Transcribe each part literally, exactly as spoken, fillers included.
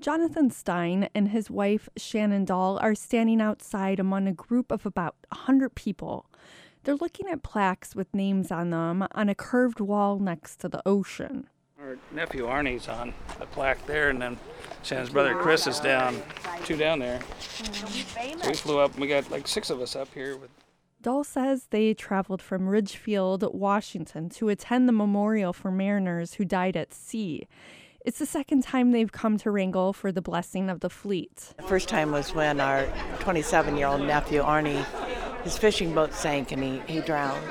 Jonathan Stein and his wife Shannon Dahl are standing outside among a group of about one hundred people. They're looking at plaques with names on them on a curved wall next to the ocean. Our nephew Arnie's on the plaque there, and then Shannon's brother Chris is down, two down there. So we flew up, and we got like six of us up here. With Dahl says they traveled from Ridgefield, Washington, to attend the memorial for mariners who died at sea. It's the second time they've come to Wrangell for the blessing of the fleet. The first time was when our twenty-seven-year-old nephew, Arnie, his fishing boat sank and he, he drowned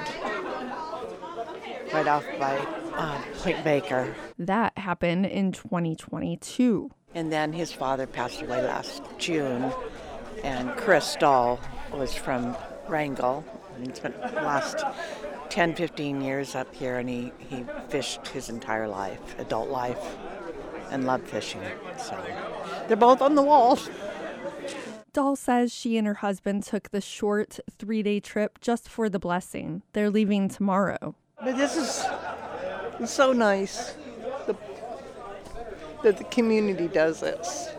right off by uh, Point Baker. That happened in twenty twenty-two. And then his father passed away last June, and Chris Dahl was from Wrangell. And he spent the last ten, fifteen years up here, and he, he fished his entire life, adult life, and loved fishing. So they're both on the wall. Dahl says she and her husband took the short three-day trip just for the blessing. They're leaving tomorrow. But this is it's so nice the, that the community does this.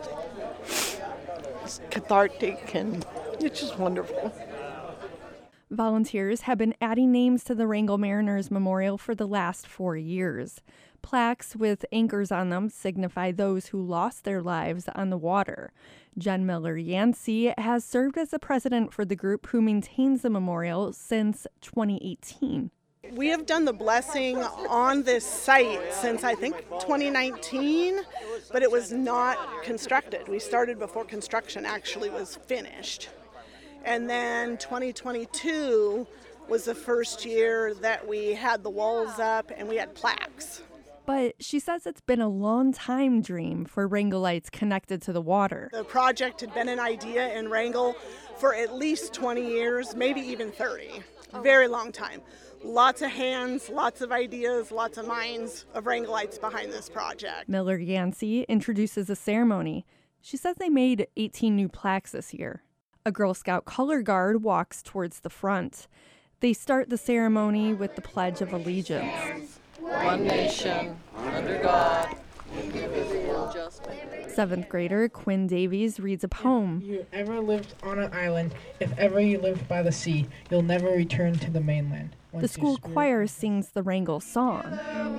It's cathartic and it's just wonderful. Volunteers have been adding names to the Wrangell Mariners Memorial for the last four years. Plaques with anchors on them signify those who lost their lives on the water. Jen Miller Yancey has served as the president for the group who maintains the memorial since twenty eighteen. We have done the blessing on this site since I think twenty nineteen, but it was not constructed. We started before construction actually was finished. And then twenty twenty-two was the first year that we had the walls up and we had plaques. But she says it's been a long time dream for Wrangellites connected to the water. The project had been an idea in Wrangell for at least twenty years, maybe even thirty. Very long time. Lots of hands, lots of ideas, lots of minds of Wrangellites behind this project. Miller Yancey introduces a ceremony. She says they made eighteen new plaques this year. A Girl Scout color guard walks towards the front. They start the ceremony with the Pledge of Allegiance. One nation, under God, indivisible, justice. Seventh grader Quinn Davies reads a poem. If you ever lived on an island, if ever you lived by the sea, you'll never return to the mainland. The school choir sings the Wrangell song.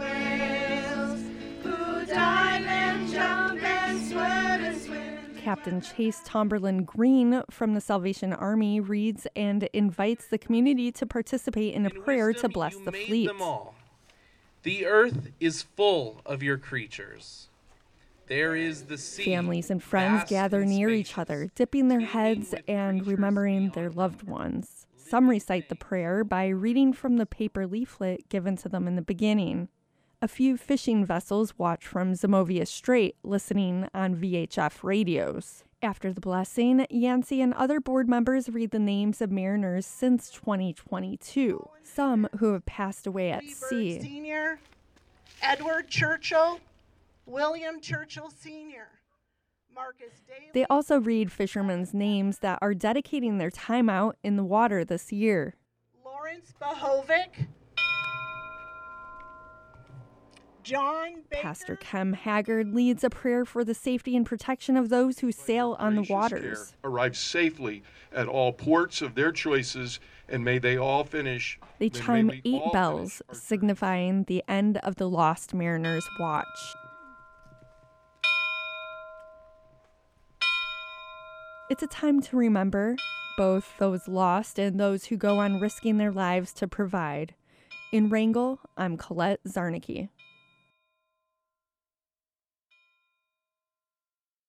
Captain Chase Tomberlin Green from the Salvation Army reads and invites the community to participate in a in prayer wisdom, to bless you the made fleet. Them all. The earth is full of your creatures. There is the sea. Families and friends gather near each other, dipping their heads and remembering their loved ones. Some recite the prayer by reading from the paper leaflet given to them in the beginning. A few fishing vessels watch from Zimovia Strait, listening on V H F radios. After the blessing, Yancey and other board members read the names of mariners since twenty twenty-two, some who have passed away at sea. Senior, Edward Churchill, William Churchill Senior, Marcus Daly. They also read fishermen's names that are dedicating their time out in the water this year. Lawrence Bahovic, John Baker. Pastor Kem Haggard leads a prayer for the safety and protection of those who sail on the waters. Arrive safely at all ports of their choices, and may they all finish. They chime may eight all bells, signifying the end of the Lost Mariners' watch. It's a time to remember both those lost and those who go on risking their lives to provide. In Wrangell, I'm Colette Zarnicki.